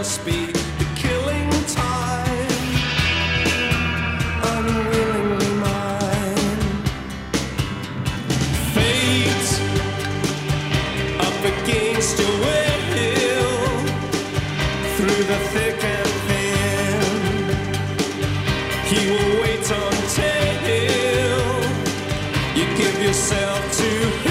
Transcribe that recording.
must be the killing time, unwillingly mine. Fate up against your will, through the thick and thin, he will wait until you give yourself to him.